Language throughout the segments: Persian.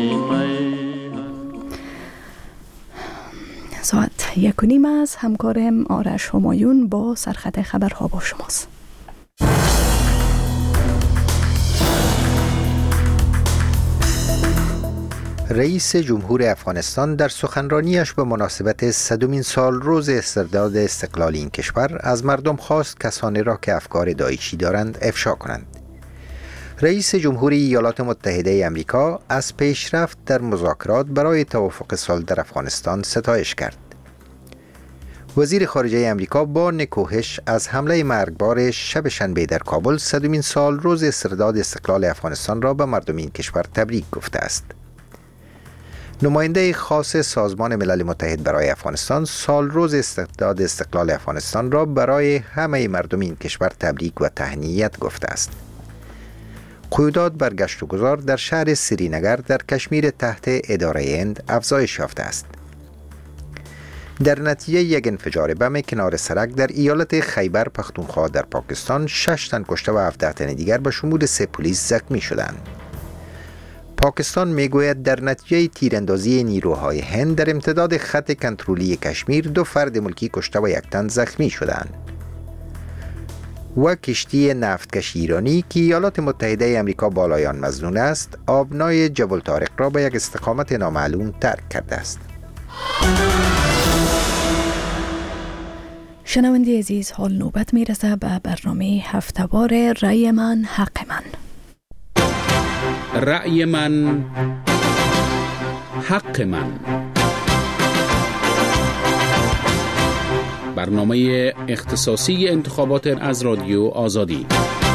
ساعت 1:30 است. همکارم آرش همایون با سرخط خبرها با شماست. رئیس جمهور افغانستان در سخنرانیش به مناسبت 100مین سال روز استرداد استقلال این کشور از مردم خواست کسانی را که افکار داعشی دارند افشا کنند. رئیس جمهور ایالات متحده آمریکا از پیشرفت در مذاکرات برای توافق صلح در افغانستان ستایش کرد. وزیر خارجه آمریکا با نکوهش از حمله مرگبار شب شنبه در کابل 100مین سال روز استرداد استقلال افغانستان را به مردم این کشور تبریک گفته است. نماینده خاص سازمان ملل متحد برای افغانستان سال روز استرداد استقلال افغانستان را برای همه مردم این کشور تبریک و تهنیت گفته است. قیودات بر گشت و گذار در شهر سرینگر در کشمیر تحت اداره هند افزایش یافته است. در نتیجه یک انفجار بم کنار سرک در ایالت خیبر پختونخوا در پاکستان 6 تن کشته و 17 تن دیگر به شمول 3 پلیس زخمی شدند. پاکستان میگوید در نتیجه تیراندازی نیروهای هند در امتداد خط کنترلی کشمیر 2 فرد ملکی کشته و 1 تن زخمی شدند. و کشتی نفتکش ایرانی که ایالات متحده آمریکا بالای آن مظنون است، آبنای جبل طارق را به یک استقامت نامعلوم ترک کرده است. شنونده عزیز، حال نوبت میرسه به برنامه هفته‌وار رأی من حق من. رأی من حق من، برنامه اختصاصی انتخابات از رادیو آزادی.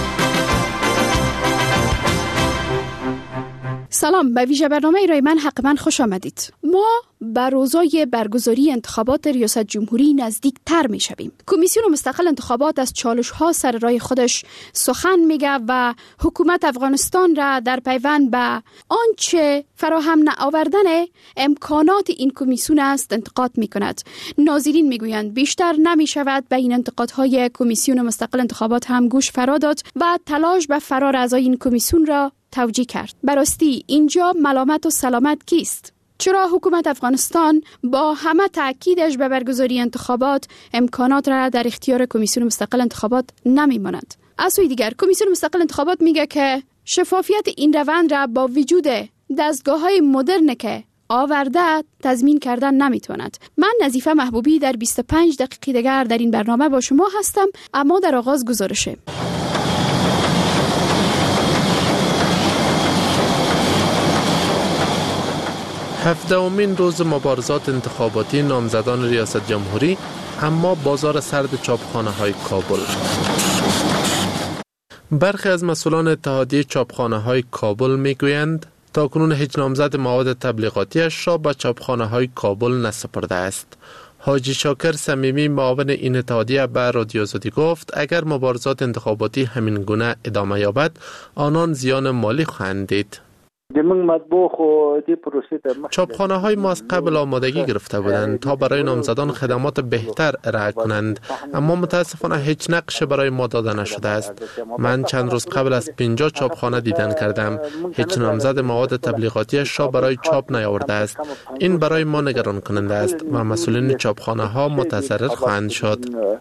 سلام، به ویژه برنامه رای من حق من خوش آمدید. ما به روزای برگزاری انتخابات ریاست جمهوری نزدیک تر می شویم. کمیسیون مستقل انتخابات از چالش ها سر راه خودش سخن میگه و حکومت افغانستان را در پیوند به آنچه فراهم نآوردن امکانات این کمیسیون است انتقاد می کند. ناظرین می گویند بیشتر نمی شود به این انتقادهای کمیسیون مستقل انتخابات هم گوش فرا داد و تلاش به فرار اعضای این کمیسیون را توجیه کرد. براستی اینجا ملامت و سلامت کیست؟ چرا حکومت افغانستان با همه تأکیدش به برگزاری انتخابات امکانات را در اختیار کمیسیون مستقل انتخابات نمی‌ماند؟ از سوی دیگر کمیسیون مستقل انتخابات میگه که شفافیت این روند را با وجود دستگاه‌های مدرن که آورده تضمین کردن نمیتواند. من نظیفه محبوبی در 25 دقیقه دیگر در این برنامه با شما هستم، اما در آغاز گزارشه. هفدهمین روز مبارزات انتخاباتی نامزدان ریاست جمهوری، اما بازار سرد چاپخانه‌های کابل. برخی از مسئولان اتحادیه چاپخانه‌های کابل میگویند تاکنون هیچ نامزد مواد تبلیغاتیش را به چاپخانه‌های کابل نسپرده است. حاجی شاکر صمیمی معاون این اتحادیه به رادیو آزادی گفت اگر مبارزات انتخاباتی همین گونه ادامه یابد آنان زیان مالی خواهند دید. چاپخانه های ما از قبل آمادگی گرفته بودند تا برای نامزدان خدمات بهتر ارائه کنند، اما متاسفانه هیچ نقش برای ما داده نشده است. من چند روز قبل از 50 چاپخانه دیدن کردم، هیچ نامزد مواد تبلیغاتیش را برای چاپ نیاورده است. این برای ما نگران کننده است و مسئولین چاپخانه ها متضرر خواهند شد.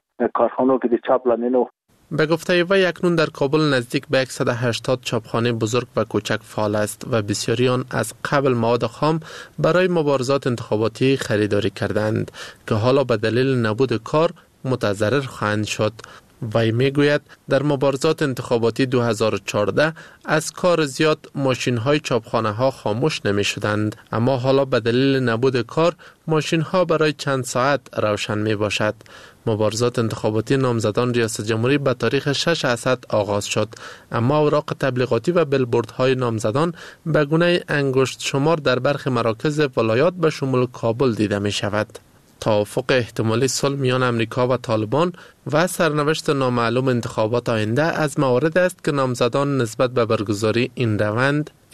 به گفته وی اکنون در کابل نزدیک به 180 چاپخانه بزرگ و کوچک فعال است و بسیاری آن از قبل مواد خام برای مبارزات انتخاباتی خریداری کردند که حالا به دلیل نبود کار متضرر خواهند شد. وی میگوید در مبارزات انتخاباتی 2014 از کار زیاد ماشین های چاپخانه ها خاموش نمی شدند، اما حالا به دلیل نبود کار ماشین ها برای چند ساعت روشن می باشد. مبارزات انتخاباتی نامزدان ریاست جمهوری به تاریخ 6 اسد آغاز شد، اما اوراق تبلیغاتی و بیلبوردهای نامزدان به گونه انگشت شمار در برخی مراکز ولایات به شمول کابل دیده می شود. توافق احتمالی صلح میان امریکا و طالبان و سرنوشت نامعلوم انتخابات آینده از موارد است که نامزدان نسبت به برگزاری این روند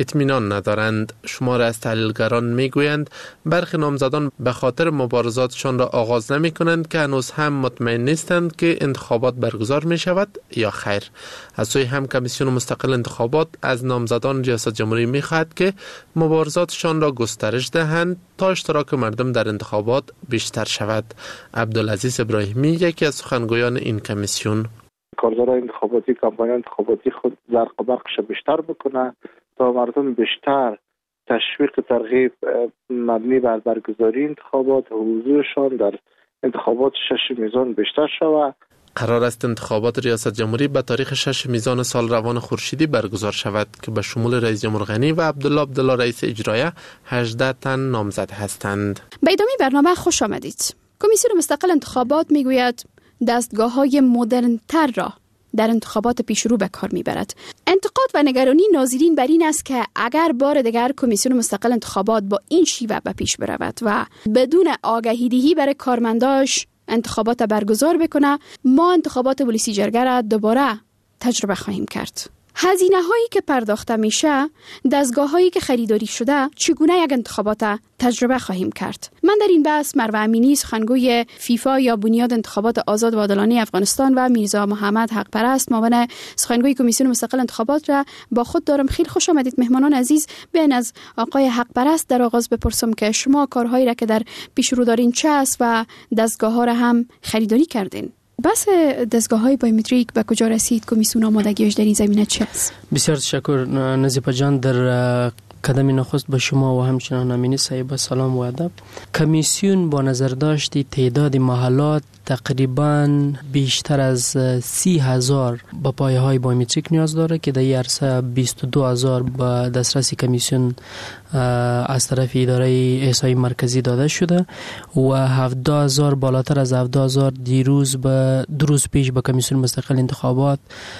اطمینان ندارند. شمار از تحلیلگران میگویند برخی نامزدان به خاطر مبارزاتشان را آغاز نمی کنند که هنوز هم مطمئن نیستند که انتخابات برگزار می شود یا خیر. از سوی هم کمیسیون مستقل انتخابات از نامزدان ریاست جمهوری می خواهد که مبارزاتشان را گسترش دهند تا اشتراک مردم در انتخابات بیشتر شود. عبدالعزیز ابراهیمی یکی از سخنگویان این کمیسیون: کارزارهای انتخاباتی کمپاین انتخاباتی خود زرق و برقش بیشتر بکنه تا مردم بیشتر تشویق ترغیب مبنی بر برگزاری انتخابات و حضورشان در انتخابات 6 میزان بیشتر شود. قرار است انتخابات ریاست جمهوری به تاریخ 6 میزان سال روان خورشیدی برگزار شود که به شمول رئیس جمهور غنی و عبدالله رئیس اجرایه 18 تن نامزد هستند. به ادامه برنامه خوش آمدید. کمیسیون مستقل انتخابات میگوید دستگاه‌های مدرن‌تر را در انتخابات پیشرو به کار میبرد. انتقاد و نگرانی ناظرین بر این است که اگر بار دیگر کمیسیون مستقل انتخابات با این شیوه به پیش برود و بدون آگهی دهی برای کارمنداش انتخابات برگزار بکنه، ما انتخابات ولسی جرگه را دوباره تجربه خواهیم کرد. هزینه هایی که پرداخته میشه، دستگاه هایی که خریداری شده، چگونه یک انتخابات تجربه خواهیم کرد. من در این بحث مروه امینی، سخنگوی فیفا یا بنیاد انتخابات آزاد و عادلانه افغانستان و میرزا محمد حق پرست، معاون سخنگوی کمیسیون مستقل انتخابات را با خود دارم. خیلی خوش آمدید مهمانان عزیز. بیاین از آقای حق پرست در آغاز بپرسم که شما کارهایی را که در پیش رو دارین چه است و دستگاه ها را هم خریداری کردین. بس دستگاه‌های بایومتریک به کجا رسید؟ کمیسیون آمادگیش در این زمینه چه است؟ بسیار تشکر نظیفه جان. در قدم نخست به شما و همچنان امینی صاحب سلام و ادب. کمیسیون با نظر داشتی تعداد محلات تقریباً بیشتر از 30,000 به پایه‌های بایومتریک نیاز داره که در این عرصه 22,000 به دسترس کمیسیون از طرف اداره احصایی مرکزی داده شده و 17,000 بالاتر از 17,000 دو روز پیش به کمیسیون مستقل انتخابات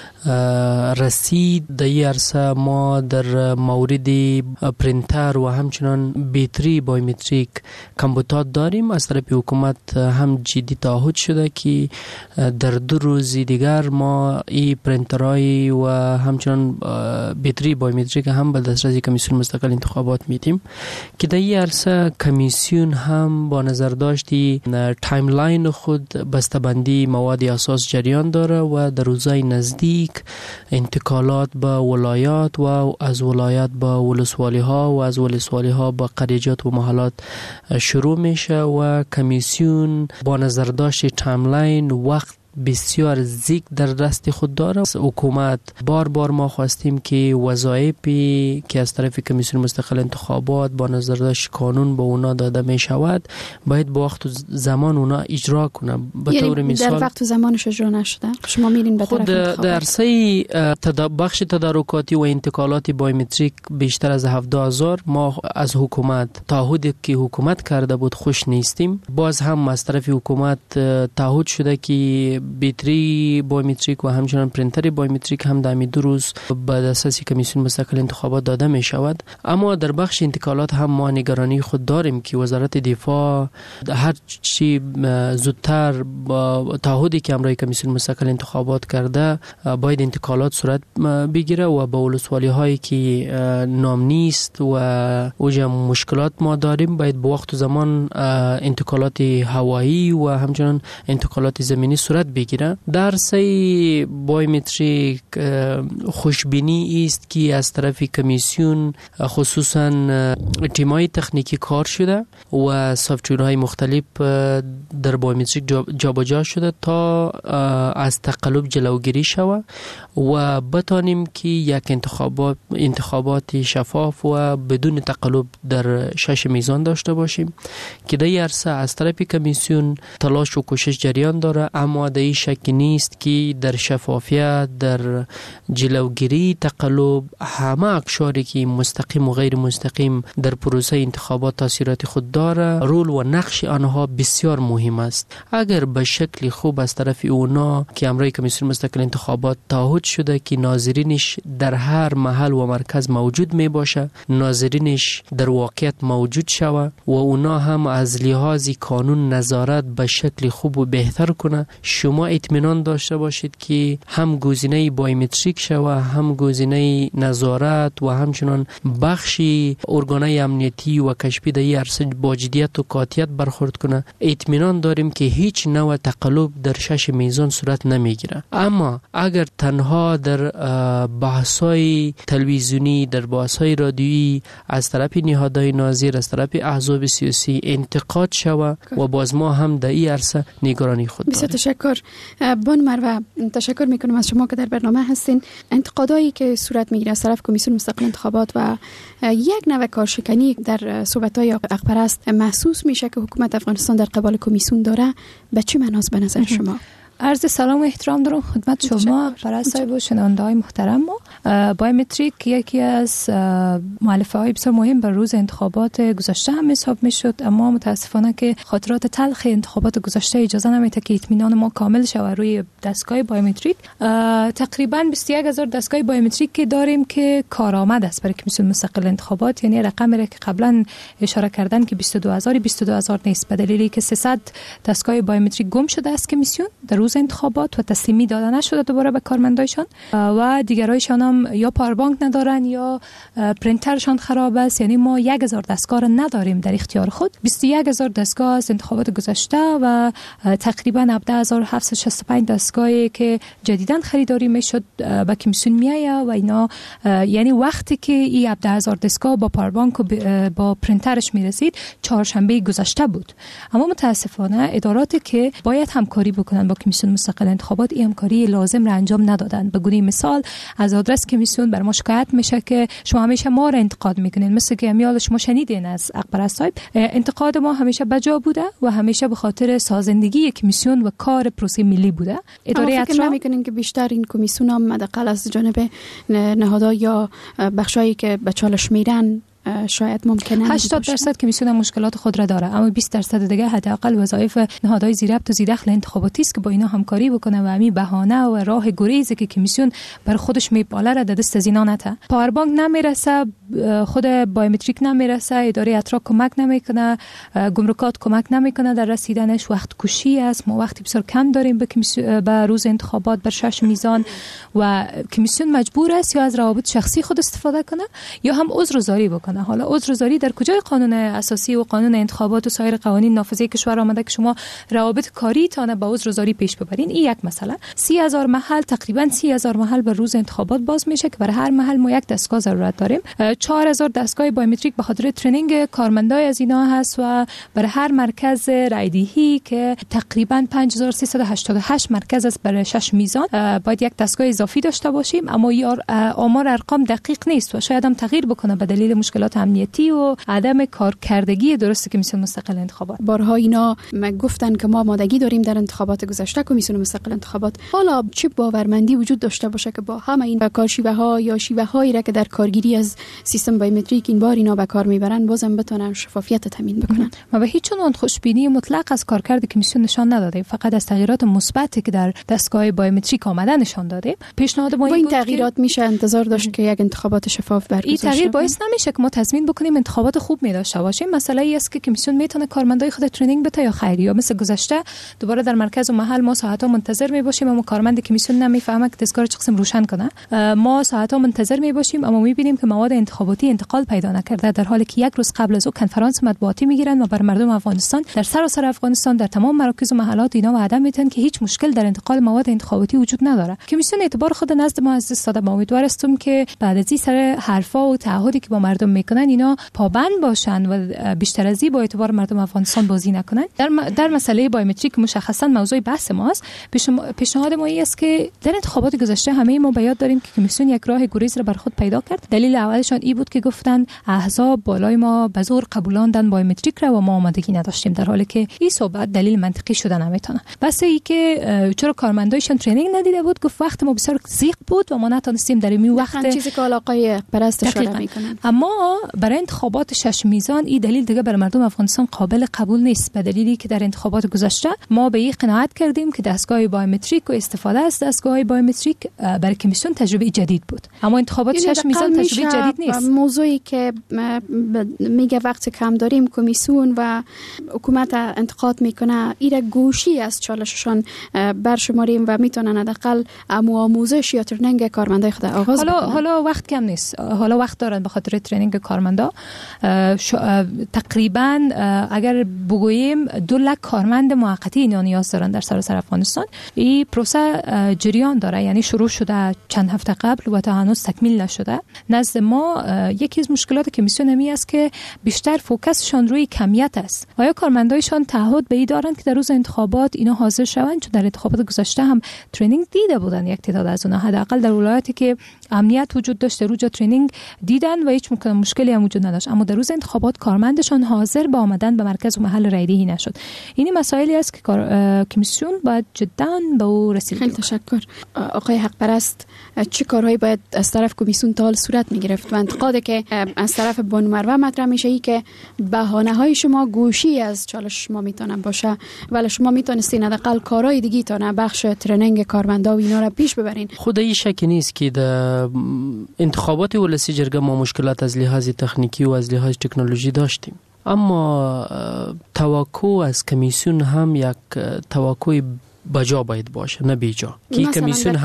رسید. در این عرصه ما در مورد پرینتر و همچنان بیتری بایومتریک کمبوتات داریم. از طرف حکومت هم جدی تعهد شده که در 2 روز دیگر ما این پرینترهای و همچنان بیتری بایومتریک هم به دسترس کمیسیون مستقل انتخابات میدیم که در این عرصه کمیسیون هم با نظر داشتی تایملاین خود بسته‌بندی مواد اساس جریان داره و در روزهای نزدیک انتقالات به ولایات و از ولایات به ولسوالی ها و از ولسوالی ها به قریجات و محلات شروع میشه و کمیسیون با نظر داشت تایملاین وقت بسیار زیگ در دست خود داره. حکومت بار ما خواستیم که وظایفی که از طرف کمیسیون مستقل انتخابات با نظر داشت قانون به اونا داده می شود باید با وقت و زمان اونا اجرا کنه. به طور مثال در وقت و زمانش اجرا نشده. شما میرین به طرف انتخابات. در عرصه بخش تدارکاتی و انتقالات بایومتریک بیشتر از 17,000 ما از حکومت تعهدی که حکومت کرده بود خوش نیستیم. باز هم از طرف حکومت تعهد شده که بیتری بایومتریک و همچنان پرینتر بایومتریک هم در 2 روز به دسترس کمیسیون مستقل انتخابات داده می شود. اما در بخش انتقالات هم ما نگرانی خود داریم که وزارت دفاع هر چی زودتر با تعهدی که امروز کمیسیون مستقل انتخابات کرده باید انتقالات صورت بگیره و به ولسوالی هایی که نام نیست و اوجه مشکلات ما داریم باید با وقت و زمان انتقالات هوایی و همچنان انتقالات زمینی صورت بگیره. در سه بایومتریک خوشبینی است که از طرف کمیسیون خصوصا تیمای تکنیکی کار شده و سافت‌ویرهای مختلف در بایومتریک جابجا شده تا از تقلب جلوگیری شود و بتانیم که یک انتخابات شفاف و بدون تقلب در 6 میزان داشته باشیم که در عرصه از طرف کمیسیون تلاش و کوشش جریان داره، اما در این شک نیست که در شفافیت، در جلوگیری تقلب همه اقشاری که مستقیم و غیر مستقیم در پروسه انتخابات تاثیرات خود داره، رول و نقش آنها بسیار مهم است. اگر به شکل خوب از طرف اونا که امروز کمیسیون مستقل انتخابات تعهد شده که ناظرینش در هر محل و مرکز موجود می باشه، ناظرینش در واقعیت موجود شوه و اونا هم از لحاظ قانون نظارت به شکل خوب و بهتر کنه، شما شما اطمینان داشته باشید که هم گزینه بایومتریک شوه، هم گزینه نظارت و همچنان بخشی ارگانهای امنیتی و کشفی در این عرصه با جدیت و قاطعیت برخورد کنه. اطمینان داریم که هیچ نوع تقلب در شش میزان صورت نمیگیره. اما اگر تنها در بحث‌های تلویزیونی، در بحث‌های رادیویی از طرف نهادهای ناظر، از طرف احزاب سیاسی انتقاد شوه و باز ما هم در این عرصه نگرانی خود داریم. بسیار تشکر. بانو مروه، تشکر میکنم از شما که در برنامه هستین. انتقادایی که صورت میگیره از طرف کمیسیون مستقل انتخابات و یک نوع کارشکنی در صحبت‌های حق‌پرست محسوس میشه که حکومت افغانستان در قبال کمیسیون داره، به چه معناست به نظر شما؟ عرض سلام و احترام دارم خدمت شما برای صاحب و شنونده‌های محترم. ما بایومتریک یکی از مؤلفه‌های بسیار مهم بر روز انتخابات گذشته هم حساب میشد، اما متاسفانه که خاطرات تلخ انتخابات گذشته اجازه نمیده که اطمینان ما کامل شود روی دستگاه بایومتریک. تقریبا 21000 دستگاه بایومتریک که داریم که کارآمد است برای کمیسیون مستقل انتخابات، یعنی رقمی را که قبلا اشاره کردن که 22000 نیست، به دلیلی که 300 دستگاه بایومتریک گم شده است کمیسیون در روز انتخابات و تسلیمی داده نشده دوباره به کارمندایشان و دیگرایشان هم یا پاوربانک ندارن یا پرینترشان خراب است. یعنی ما 1000 دستگاه را نداریم در اختیار خود. 21000 دستگاه از انتخابات گذشته و تقریبا 17765 دستگاهی که جدیداً خریداری میشد به کمیسیون میایه و اینا، یعنی وقتی که این 17000 دستگاه با پاوربانک و با پرینترش میرسید چهارشنبه گذشته بود. اما متاسفانه اداراتی که باید همکاری بکنن با کمیسیون مستقل انتخابات این همکاری لازم را انجام ندادن. به گونه مثال از آدرس کمیسیون بر ما شکایت میشه که شما همیشه ما را انتقاد میکنین، مثل که امیال شما شنیدین از حق‌پرست صاحب. انتقاد ما همیشه بجا بوده و همیشه به خاطر سازندگی کمیسیون و کار پروسه ملی بوده. اداره اطراف میکنین که بیشتر این کمیسیون هم حداقل از جانب نهادها یا بخشایی که به چالش میرن شاید ممکنه 80% کمیسیون مشکلات خود را داره، اما 20% دیگه حداقل وظایف نهادهای زیربط و زیردخل انتخاباتی است که با اینا همکاری بکنه و همین بهانه و راه گریزی که کمیسیون بر خودش میپاله را دست از اینا نته. پاوربانک نمیرسه، خود بایومتریک نمیرسه، اداره اطراف کمک نمیکنه، گمرکات کمک نمیکنه در رسیدنش، وقت کشی است. ما وقتی بسیار کم داریم به روز انتخابات بر 6 میزان و کمیسیون مجبور است یا از روابط شخصی خود استفاده کنه یا هم عذرگذاری بکنه. حالا عذرگذاری در کجای قانون اساسی و قانون انتخابات و سایر قوانین نافذه کشور آمده که شما روابط کاری تانه با عذرگذاری پیش ببرین؟ این یک مسئله. 30000 محل، تقریبا 30000 محل بر روز انتخابات باز میشه که برای هر محل ما یک دستگاه ضرورت داریم. 4000 دستگاه بایومتریک به خاطر ترنینگ کارمندای از اینا هست و برای هر مرکز رایدهی که تقریبا 5388 مرکز است برای 6 میزان باید یک دستگاه اضافی داشته باشیم، اما آمار ارقام دقیق نیست و شاید هم تغییر بکنه به دلیل مشکلات امنیتی و عدم کارکردگی درست کمیسیون مستقل انتخابات. بارها اینا گفتن که ما آمادگی داریم در انتخابات گذشته کمیسیون مستقل انتخابات. حالا چه باورمندی وجود داشته باشه که با همه این کارشیوه‌ها یا شیوه‌هایی را که در کارگیری از سیستم بایومتریک این بار اینا به کار میبرن بازم بتونن شفافیت تامین بکنن؟ ما به هیچ عنوان خوشبینی مطلق از کارکرد کمیسیون نشان ندادیم، فقط از تغییرات مثبتی که در دستگاه بایومتریک آمده نشان دادیم. پیشنهاد ما این تغییرات میشه انتظار داشت که یک انتخابات شفاف برگزار شه. این تغییر باعث نمیشه که ما تصمیم بکنیم انتخابات خوب می داشته باشیم. مسئله ای است که کمیسیون میتونه کارمندای خود ترینینگ بده یا خیر، یا مثل گذشته دوباره در مرکز و محل ما ساعت‌ها منتظر می باشیم اما کارمند کمیسیون نمیفهمه که دستگاه چه قسم روشن کنه. ما ساعت‌ها منتظر می باشیم اما میبینیم که مواد انتخاباتی انتقال پیدا نکرده، در حالی که یک روز قبل از او کنفرانس مطبوعاتی میگیرن و بر مردم افغانستان در سراسر افغانستان در تمام مراکز و محلات اینا وعده میتن که هیچ مشکل در انتقال مواد انتخاباتی وجود نداره. کمیسیون اعتبار خود نزد ما از دست داده. ما امیدوار هستیم که بعد از این سر حرفا و تعهدی که با مردم میکنن اینا پابند باشن و بیشتر از این با اعتبار مردم افغانستان بازی نکنن. در مسئله بایومتریک مشخصا موضوع بحث ماست. پیشنهاد ما است که در انتخابات گذشته همه ما به یاد داریم که کمیسیون یک راه گریز را بر خود پیدا کرد. دلیل اولشان این بود که گفتن احزاب بالای ما به زور قبولاندن بایومتریک را و ما آمادگی نداشتیم، در حالی که این صحبت دلیل منطقی شده نمیتونه. بس ای که چرا کارمندایشان ترینینگ ندیده بود، گفت وقت ما بسیار ضیق بود و ما نتونستیم در این وقت چیزی که علاقه پرست اشاره میکنن. اما اما برای انتخابات 6 میزان این دلیل دیگه برای مردم افغانستان قابل قبول نیست، به دلیلی که در انتخابات گذشته ما به این قناعت کردیم که دستگاه بایومتریک و استفاده از دستگاه بایومتریک برای کمیسیون تجربه جدید بود، اما انتخابات 6 میزان تجربه جدید نیست. موضوعی که میگه وقت کم داریم کمیسیون و حکومت انتقاد میکنه ایره گوشی از چالششان برشماریم و میتونن حداقل آموزش یا ترنینگ کارمندای خود آغاز بکنن. حالا وقت کم نیست، حالا وقت دارن به خاطر ترنینگ کارمندا. تقریبا اگر بگوییم 2 لک کارمند موقتی اینا نیاز دارن در سراسر افغانستان. این پروسه جریان داره، یعنی شروع شده چند هفته قبل و تا هنوز تکمیل نشده. نزد ما یکی از مشکلات کمیسیون همی است که بیشتر فوکسشان روی کمیت است. آیا کارمندایشان تعهد به این دارند که در روز انتخابات اینا حاضر شوند؟ چون در انتخابات گذشته هم ترینینگ دیده بودن یک تعداد از اونها، حداقل در ولایتی که امنیت وجود داشت روزا ترینینگ دیدن و هیچ مشکلی هم وجود نداشت، اما در روز انتخابات کارمندشان حاضر به آمدن به مرکز و محل رایدهی نشد. این مسائلی است که کمیسیون باید جدا به او رسیدگی کنه. خیلی تشکر آقای حق پرست. چه کارهایی باید از طرف کمیسیون تا حال صورت میگرفت؟ و انتقادی که از طرف بانو مروه مطرح میشه ای که بهانه‌های شما گوشی از چالش شما میتونن باشه، ولی شما میتونستین حداقل کارهای دیگه تا بخش ترنینگ کارمندا و اینا رو پیش ببرین. خود این شک نیست که در انتخابات ولسی جرگه ما مشکلات از لحاظ تکنیکی و از لحاظ تکنولوژی داشتیم، اما توقع از کمیسیون هم یک توقع بجا باید باشه نه بیجا. که کمیسیون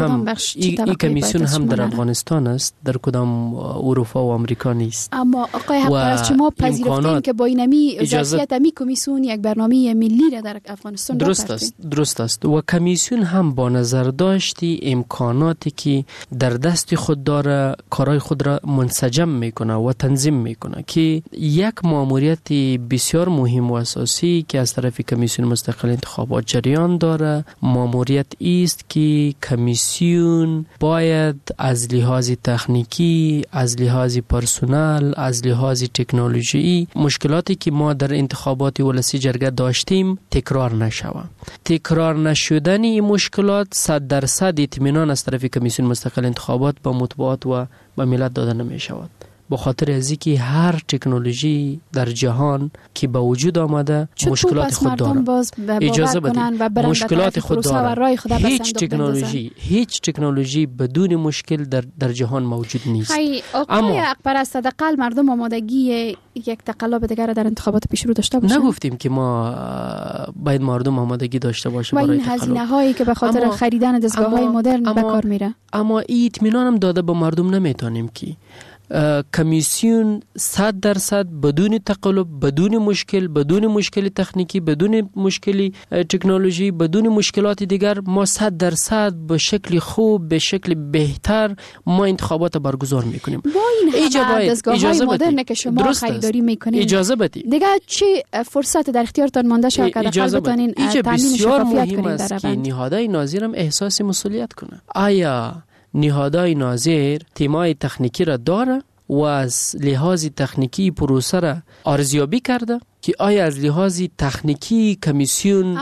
هم در افغانستان است، در کدام اروپا و آمریکا نیست. اما آقای حق شما پذیرفتین که با اینمی ظرفیت امی کمیسیون یک برنامه ملی را در افغانستان درست است و کمیسیون هم با نظر داشتی امکاناتی که در دست خود داره کارهای خود را منسجم میکنه و تنظیم میکنه، که یک ماموریت بسیار مهم و اساسی که از طرف کمیسیون مستقل انتخابات جریان داره ماموریت است که کمیسیون باید از لحاظ تکنیکی، از لحاظ پرسونل، از لحاظ تکنولوژی مشکلاتی که ما در انتخابات ولسی جرگه داشتیم تکرار نشود. تکرار نشدن این مشکلات 100% اطمینان از طرف کمیسیون مستقل انتخابات با مطبوعات و با ملت داده نمی شود، به خاطر از اینکه هر تکنولوژی در جهان که به وجود آمده مشکلات خود داره. اجازه بدید مشکلات خود داره. هیچ تکنولوژی بدون مشکل در جهان موجود نیست. اما برای حداقل مردم آمادگی یک تقلب دیگر در انتخابات پیش رو داشته باشند. نگفتیم که ما باید مردم آمادگی داشته باشه برای این هزینه هایی که به خاطر خریدن دستگاه‌های مدرن به کار میره. اما این اطمینان هم داده به مردم نمیتونیم که کمیسیون 100% بدون تقلب، بدون مشکل تکنیکی، بدون مشکل تکنولوژی، بدون مشکلات دیگر ما 100% به شکل خوب، به شکل بهتر ما انتخابات برگزار میکنیم. با این همه دستگاه‌های مدرن که شما خریداری میکنید اجازه بدید دیگه چه فرصت در اختیارتان مانده شد که حداقل بتونین تامین شفافیت کنید در روند؟ که نهادهای ناظر هم احساس مسئولیت کنه. آیا نهادهای ناظر تیمای تکنیکی را داره و از لحاظ تکنیکی پروسه را ارزیابی کرده که آیا از لحاظ تکنیکی کمیسیون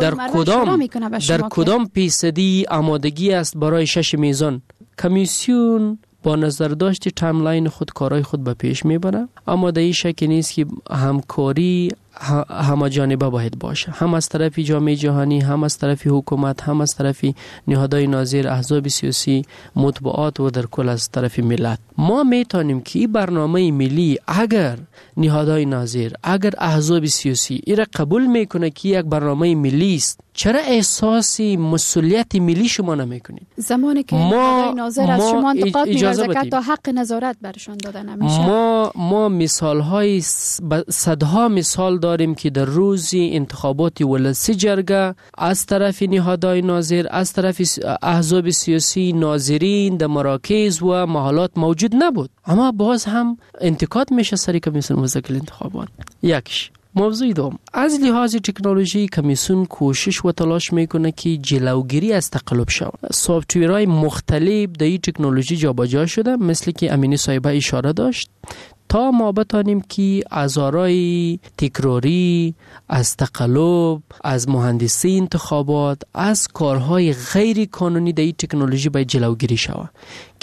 در کدام فیصدی آمادگی است برای 6 میزان؟ کمیسیون با نظر داشت تایملاین خود کارهای خود به پیش میبره، اما در این شک نیست که همکاری همه جانبه باید باشه، هم از طرف جامعه جهانی، هم از طرف حکومت، هم از طرف نهادهای ناظر، احزاب سیاسی، مطبوعات و در کل از طرف ملت. ما میتونیم که این برنامه ملی اگر نهادهای ناظر، اگر احزاب سیاسی ایره قبول میکنه که یک برنامه ملی است، چرا احساس مسئولیت ملی شما نمیکنید؟ زمانی که نهادهای ناظر از شما انتقاد می‌ورزه که تا حق نظارت برشان داده نمیشه. ما مثال‌های صدها مثال داریم که در روز انتخابات ولسی جرگه از طرف نهادهای ناظر، از طرف احزاب سیاسی، ناظرین در مراکز و محلات موجود نبود، اما باز هم انتقاد میشه سر کمیسیون مستقل انتخابات. یکیش. موضوع دوم، از لحاظ تکنولوژی کمیسیون کوشش و تلاش میکنه که جلوگیری از تقلب شود. سافت‌ویرهای مختلف در این تکنولوژی جابجا شده، مثل که امینی صاحبه اشاره داشت، تا ما بتانیم که از آرای تکراری، از تقلب، از مهندسی انتخابات، از کارهای غیر قانونی در این تکنولوژی باید جلوگیری شود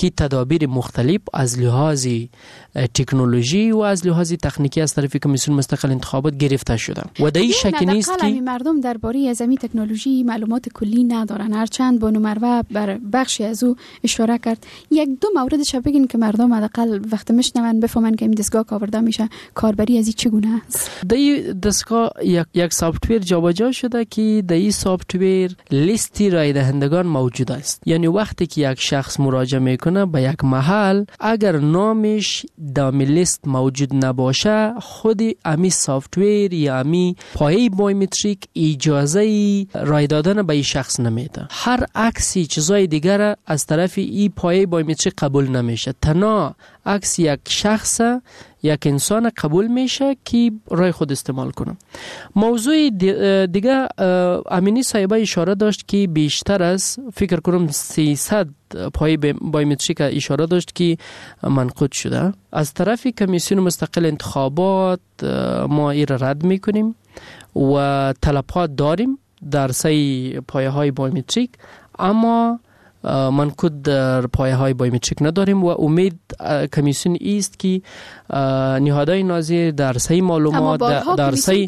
که تدابیر مختلف از لحاظ تکنولوژی و از لحاظ تکنیکی از طرف کمیسیون مستقل انتخابات گرفته شده و در این شک نیست که مردم درباره از این تکنولوژی معلومات کلی ندارن. هرچند بانو مروه بر بخشی از او اشاره کرد، یک دو موردش بگین که مردم حداقل وقت میشنون بفهمن که این دستگاه که آورده میشه کاربری از این چگونه است. در این دستگاه یک سافت‌ویر جابجا شده که در این سافت‌ویر لیستی رای دهندگان موجود است. یعنی وقتی که یک شخص مراجعه میکنه به یک محل، اگر نامش در لیست موجود نباشه، خود امی سافت‌ویر یا امی پایه بایومتریک اجازه رای دادن به این شخص نمیده. هر عکسی چیزای دیگر از طرف این پایه بایومتریک قبول نمیشه. تنها عکس یک شخص، یک انسان قبول میشه که رای خود استعمال کنه. موضوع دیگه امینی صاحبه اشاره داشت که بیشتر از فکر کنم 300 پای بایومتریک اشاره داشت که منقوط شده. از طرف کمیسیون مستقل انتخابات ما این را رد میکنیم و طلبات داریم در سه پایه های بایومتریک، اما منقوط در پایه های بایومتریک نداریم و امید کمیسیون است که نهادهای ناظر در سه معلومات در سه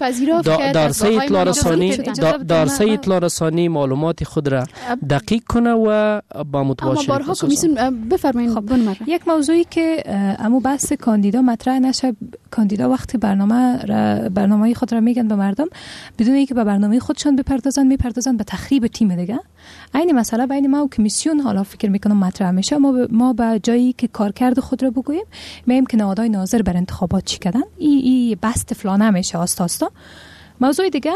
اطلاع رسانی معلومات خود را دقیق کنه و با متواشی. اما بارها کمیسیون بفرمایید. یک موضوعی که امو بحث کاندیدا مطرح نشه، کاندیدا وقتی برنامه خود را میگن به مردم بدون اینکه به برنامه خودشان میپردازن به تخریب تیم دیگه. این مسئله بین ما و کمیسیون حالا فکر میکنم مطرح میشه. ما به جایی که کارکرد خود را بگوییم، میگیم که نهادهای ناظر بر انتخابات چی کردن، این بست فلانه میشه آستا. موضوع دیگه،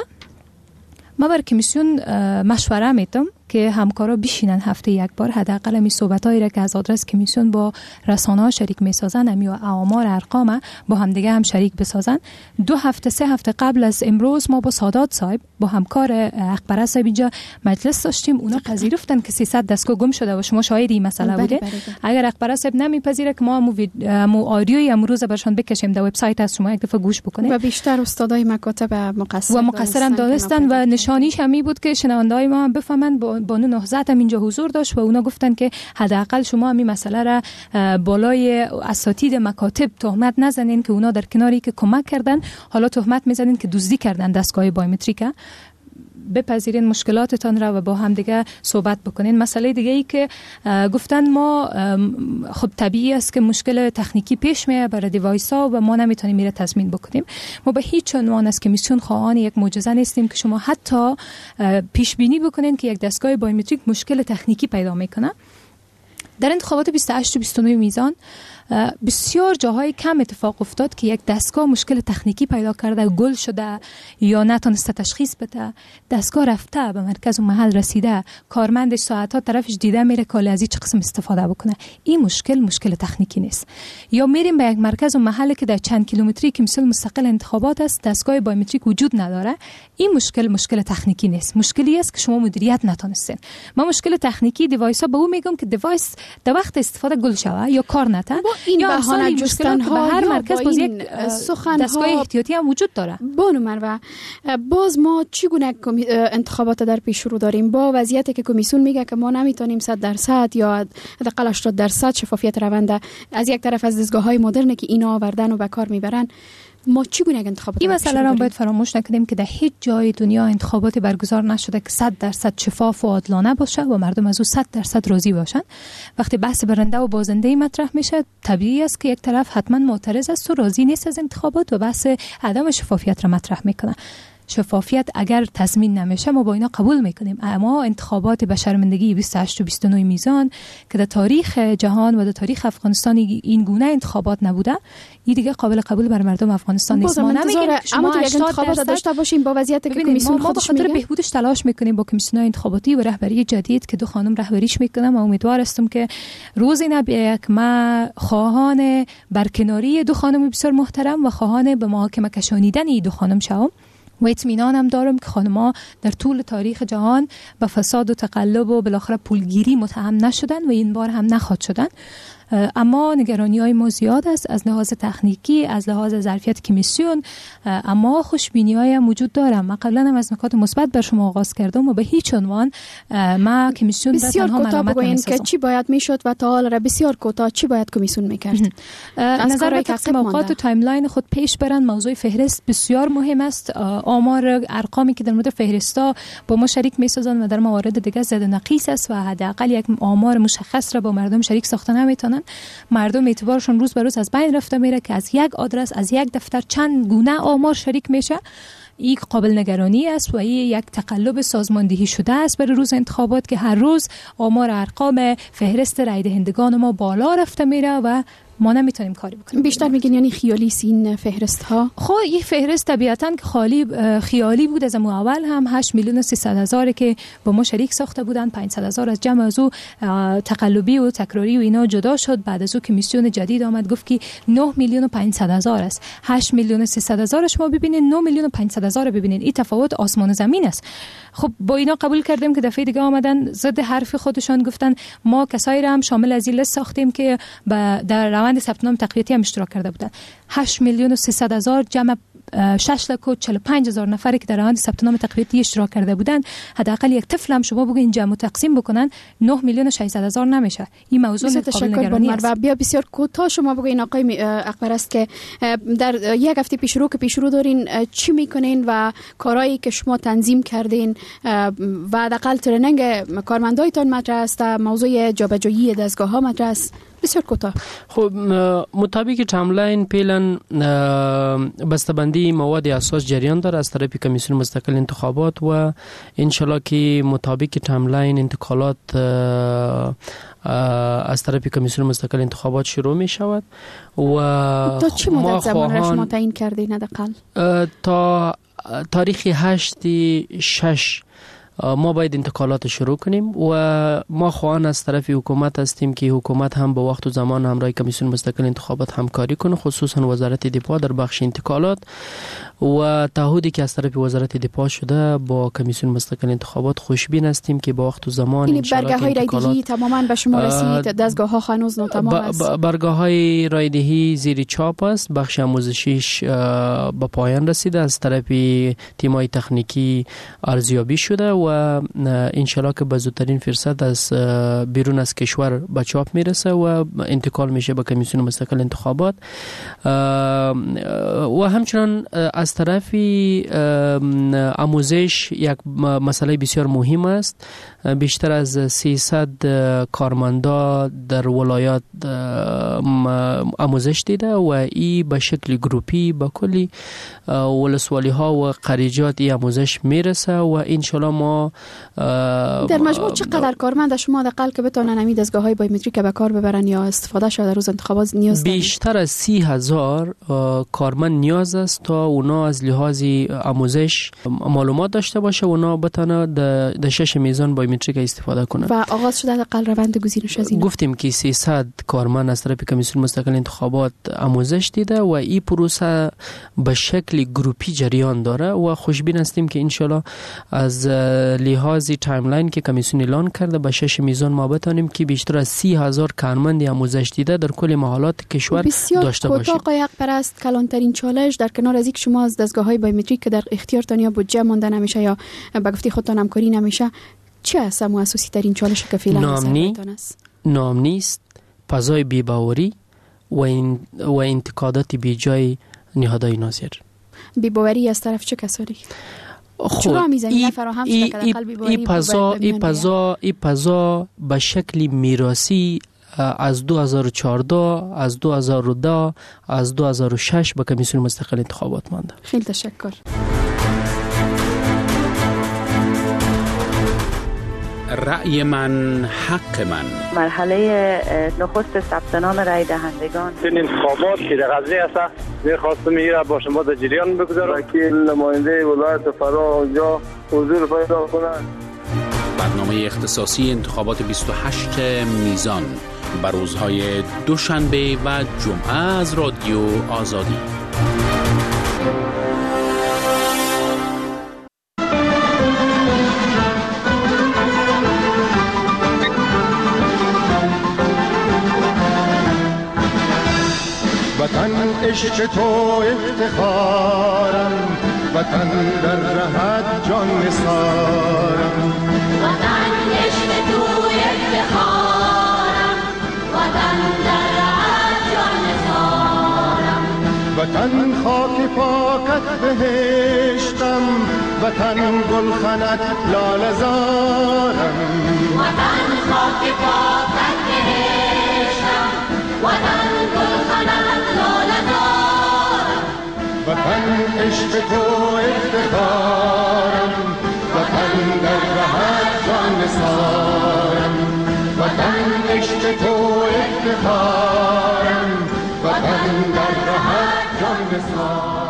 ما بر کمیسیون مشوره میدم که همکارا بشینن هفته یک بار حداقل می صحبتایی را که از آدرس کمیسیون با رسانه‌ها شریک میسازن، امی و آمار ارقام با هم دیگه هم شریک بسازن. 2 هفته 3 هفته قبل از امروز ما با سادات صاحب با همکار اکبر صاحب اینجا مجلس داشتیم. اونا پذیرفتن که 300 دستگاه گم شده و شما شاهد این مسئله بوده. اگر اکبر صاحب نمیپذیره که ما مو آدیوی امروز برشان بکشیم در وبسایت از شما یک دفعه گوش بکنید. و بیشتر استادای مکاتب مقصرم دانستن و نشانیش همی بود که شنونده‌های ما هم بفهمن. بانو نهضت هم اینجا حضور داشت و اونا گفتن که حداقل شما همین مسئله را بالای اساتید مکاتب تهمت نزنین که اونا در کناری که کمک کردن، حالا تهمت میزنین که دزدی کردن دستگاه بایومتریک. بپذیرین مشکلاتتان را و با هم دیگه صحبت بکنین. مسئله دیگه ای که گفتن ما خب طبیعی است که مشکل تکنیکی پیش میاد برای دیوایس‌ها و ما نمیتونیم میره تضمین بکنیم. ما به هیچ عنوان از کمیسیون خواهان یک معجزه نیستیم که شما حتی پیش بینی بکنین که یک دستگاه بایومتریک مشکل تکنیکی پیدا میکنه. در انتخابات 28 و 29 میزان بسیار جاهای کم اتفاق افتاد که یک دستگاه مشکل تکنیکی پیدا کرده، گل شده یا نتونسته تشخیص بده، دستگاه رفته به مرکز و محل رسیده، کارمندش ساعتها طرفش دیده میره که از این چه قسم استفاده بکنه. این مشکل تکنیکی نیست. یا میریم به یک مرکز و محل که در چند کیلومتری کمیسیون مستقل انتخابات است، دستگاه بایومتریک وجود نداره. این مشکل تکنیکی نیست. مشکلی است که شما مدیریت نتونستین. ما مشکل تکنیکی دیوایس ها به اون میگم که دیوایس در وقت استفاده گل شوه یا کار نته. این بهانه جستن ها به هر مرکز باز یک دستگاه احتیاطی هم وجود داره. بانو مروه، باز ما چگونه انتخابات در پیش رو داریم با وضعیتی که کمیسیون میگه که ما نمیتونیم 100% یا حداقل 80% شفافیت روند از یک طرف از دستگاه‌های مدرن که اینا آوردن و به کار میبرن، ما چگونه انتخابات این مسئله را باید فراموش نکنیم که در هیچ جای دنیا انتخاباتی برگزار نشده که 100% شفاف و عادلانه باشه و مردم از او 100% راضی باشن. وقتی بحث برنده و بازنده مطرح میشه، طبیعی است که یک طرف حتما معترض است و راضی نیست از انتخابات و بحث عدم شفافیت را مطرح میکنه. شفافیت اگر تضمین نمیشه ما با اینا قبول میکنیم، اما انتخابات به شرمندگی 28 و 29 میزان که در تاریخ جهان و در تاریخ افغانستان این گونه انتخابات نبوده، این دیگه قابل قبول بر مردم افغانستان نیست. ما نمیگیم شما انتخابات داشته باشیم با وضعیتی که کمیسیون خودش میگه. ما بهبودش تلاش میکنیم با کمیسیون انتخاباتی و رهبری جدید که 2 خانم رهبریش میکنم و امیدوار هستم که روزی نبیه که ما خواهان برکناری 2 خانم بسیار محترم و خواهان به محاکمه کشانیدن این 2 خانم شوم. و اطمینانم دارم که خانم‌ها در طول تاریخ جهان به فساد و تقلب و بالاخره پولگیری متهم نشدن و این بار هم نخواهد شدن. اما نگرانی های ما زیاد است از لحاظ تکنیکی، از لحاظ ظرفیت کمیسیون، اما خوشبینی های موجود دارم. من قبلا هم از نکات مثبت بر شما آغاز کردم و به هیچ عنوان ما کمیسیون بسیار کوتاه بگوین که چی باید میشد و تا حالا بسیار کوتاه چی باید کمیسیون میکرد. نظر به تقسیم اوقات و تایملاین خود پیش برن. موضوع فهرست بسیار مهم است. آمار ارقامی که در مورد فهرستا با ما شریک میسازن و در موارد دیگه زد نقیص است و حداقل یک آمار مشخص را با مردم شریک ساخته نمیتونن. مردم اعتبارشون روز به روز از بین رفته میره که از یک آدرس، از یک دفتر چند گونه آمار شریک میشه. این قابل نگرانی است و این یک تقلب سازماندهی شده است برای روز انتخابات که هر روز آمار ارقام فهرست رای دهندگان ما بالا رفته میره و ما نمیتونیم کاری بکنیم. بیشتر میگین یعنی خیالی این فهرست ها؟ خب این فهرست طبیعتاً که خیالی بود. از اول هم 8,300,000 که با ما شریک ساخته بودن، 500,000 از جمع از او تقلبی و تکراری و اینا جدا شد. بعد از او کمیسیون جدید آمد گفت که 9,500,000 است. 8,300,000 شما ببینین، 9,500,000 ببینین، این تفاوت آسمان و زمین است. خب با اینا قبول کردیم که دفعه دیگه آمدن ضد حرف خودشان گفتن ما کسایی را هم شامل از این لیست ساختیم که در روند ثبت نام تقویتی هم اشتراک کرده بودن. 8,300,000 جمع 6,45,000 نفری که در روند ثبت نام تقویتی اشتراک کرده بودن، حداقل یک طفل هم شما بگین جمع و تقسیم بکنن 9,600,000 نمیشه. این موضوع قابل نگرانی است. و بیا بسیار کوتاه شما بگین آقای اکبر است که در یک هفته پیشرو دارین چی میکنین و کارهایی که شما تنظیم کردین و حداقل ترنینگ کارمندایتان مطرح است، موضوع جابجایی دستگاه ها مطرح است. بسیار کوتاه. خب مطابق تایملاین پیلن بسته‌بندی مواد اساس جریان داره از طرف کمیسیون مستقل انتخابات و انشالله که مطابق تایملاین انتقالات از طرف کمیسیون مستقل انتخابات شروع می شود و تا چه مدت زمان را شما تعیین کردین حداقل؟ تا تاریخ 8/6 ما باید انتقالات شروع کنیم و ما خواهان از طرف حکومت هستیم که حکومت هم با وقت و زمان همراه کمیسیون مستقل انتخابات همکاری کنه، خصوصا وزارت دفاع در بخش انتقالات و تعهدی که از طرف وزارت دفاع شده با کمیسیون مستقل انتخابات خوشبین هستیم که با وقت و زمان این برگه‌های رایدهی تماما به شما رسید؟ دستگاه‌ها هنوز ناتمام است؟ برگه‌های رایدهی زیر چاپ است. بخش آموزشیش به پایان رسیده، از طرف تیم‌های تکنیکی ارزیابی شده و انشالله که به زودترین فرصت از بیرون از کشور به چاپ میرسه و انتقال میشه به کمیسیون مستقل انتخابات. و همچنان از طرف آموزش یک مسئله بسیار مهم است. بیشتر از 300 کارمندا در ولایات آموزش دیده و این به شکل گروپی به کلی ولسوالی ها و قریجات این آموزش میرسه و انشالله ما در مجموع چقدر کارمند شما حداقل که بتونن همین دستگاه‌های بایومتریک به کار ببرن یا استفاده شده در روز انتخابات نیاز دارید؟ بیشتر از 30,000 کارمند نیاز است تا اونا از لحاظ آموزش معلومات داشته باشه و اونا بتونه در 6 میزان بایومتریک استفاده کنه. و آغاز شده حداقل روند گزینش از این؟ گفتیم که 300 کارمند از طرف کمیسیون مستقل انتخابات آموزش دیده و این پروسه به شکل گروپی جریان داره و خوشبین هستیم که انشالله از لحاظ تایملاین که کمیسیون اعلان کرده به 6 میزان ما بتونیم که بیشتر از 30,000 کارمند آموزش دیده در کل محلات کشور داشته باشیم. بسیار کوتاه پرست کلانترین چالش در کنار از اینکه شما از دستگاه‌های بایومتریک که در اختیارتان یا بودجه مانده نمیشه یا به گفته خودتان همکاری نمیشه، چه است اساسی ترین چالش که فعلا است؟ نام نیست، فضای بی‌باوری و انتقادات بیجای نهادهای ناظر. بی‌باوری از طرف چه کسانی؟ چرا میزنی فراهم شده که حداقل بی‌باوری ای پزا به شکل میراثی از 2014 از 2010 از 2006 به کمیسیون مستقل انتخابات مانده. خیلی تشکر. رأی من حق من. مرحله نخست ثبت نام رای دهندگان. این انتخابات که در غزه است می‌خواستم میره با شما در جریان بگذارم که نماینده ولایت فرا اونجا حضور پیدا کنند. برنامه اختصاصی انتخابات 28 میزان بر روزهای دوشنبه و جمعه از رادیو آزادی. عشق تو افتخارم، وطن در رهت جان نثارم. وطن عشق تو افتخارم، وطن در رهت جان نثارم. وطن خاک پاکت بهشتم، وطن گلخنت لاله زارم. وطن خاک پاکت بهشتم، وطن گلخنت لاله زارم. وطن عشق تو افتخارم، وطن در رهت جان نثارم. وطن عشق تو افتخارم، وطن در رهت جان نثارم.